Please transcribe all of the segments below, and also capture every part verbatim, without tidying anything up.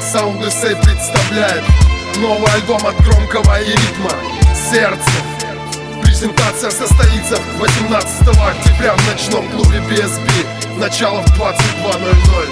Саунды Сэй представляет новый альбом от громкого и ритма «Сердце». Презентация состоится восемнадцатого октября в ночном клубе би эс би. Начало в двадцать два ноль ноль.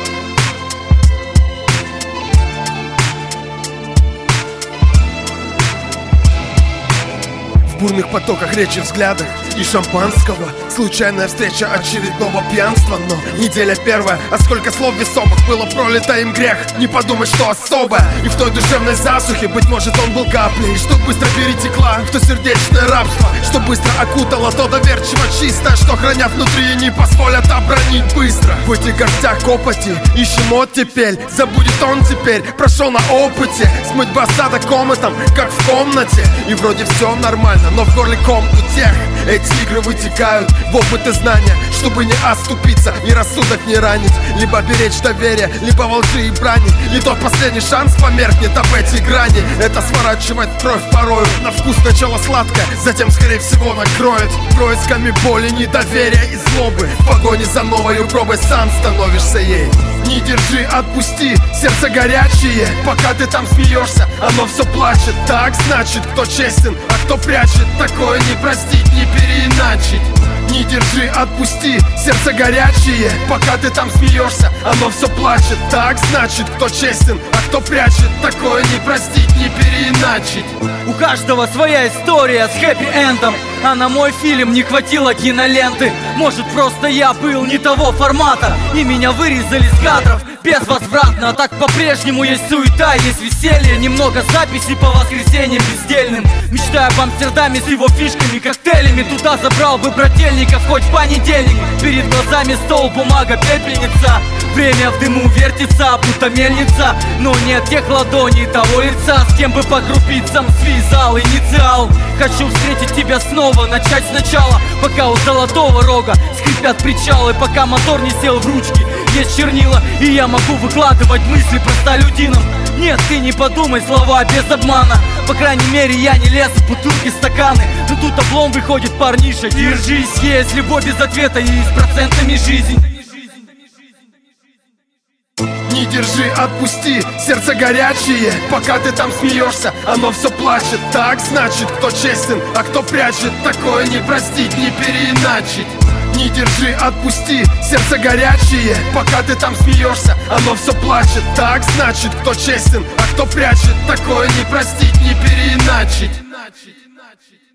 В бурных потоках речи, взглядах и шампанского случайная встреча очередного пьянства. Но неделя первая, а сколько слов весомых было пролито им грех. Не подумать, что особое. И в той душевной засухе, быть может, он был каплей, что быстро перетекла в то сердечное рабство, что быстро окутало то доверчиво чистое, что храня внутри не позволят обронить быстро. В этих горстях копоти ищем оттепель. Забудет он теперь, прошел на опыте смыть бы осадок коматом, как в комнате. И вроде все нормально, но в горле ком у тех. Эти игры вытекают в опыт и знания, чтобы не оступиться, ни рассудок не ранить, либо беречь доверие, либо во лжи и брани. И тот последний шанс померкнет об эти грани. Это сворачивает кровь порою на вкус сначала сладкое, затем скорее всего накроет происками боли, недоверия и злобы. В погоне за новой пробой сам становишься ей. Не держи, отпусти, сердце горячее. Пока ты там смеешься, оно все плачет. Так значит, кто честен, а кто прячет, такое не простить, не переиначить. Не держи, отпусти, сердце горячее. Пока ты там смеешься, оно все плачет. Так значит, кто честен, а кто прячет, такое не простить, не переиначить. У каждого своя история с хэппи-эндом, а на мой фильм не хватило киноленты. Может, просто я был не того формата, и меня вырезали с кадров безвозвратно. А так по-прежнему есть суета, есть веселье, немного записей по воскресеньям бездельным. Мечтаю об Амстердаме с его фишками, коктейлями. Туда забрал бы брательников хоть в понедельник. Перед глазами стол, бумага, пепельница. Время в дыму вертится, будто мельница. Но нет тех ладоней, того лица, с кем бы по крупицам связал инициал. Хочу встретить тебя снова, начать сначала, пока у Золотого Рога скрипят причалы, пока мотор не сел в ручки. Есть чернила, и я могу выкладывать мысли простолюдинам. Нет, ты не подумай, слова без обмана. По крайней мере, я не лез в бутылки, стаканы. Но тут облом выходит, парниша, держись. Есть любовь без ответа и с процентами жизнь. Не держи, отпусти, сердце горячее. Пока ты там смеешься, оно все плачет. Так значит, кто честен, а кто прячет, такое не простить, не переиначить. Не держи, отпусти, сердце горячее. Пока ты там смеешься, оно все плачет. Так значит, кто честен, а кто прячет, такое не простить, не переиначить.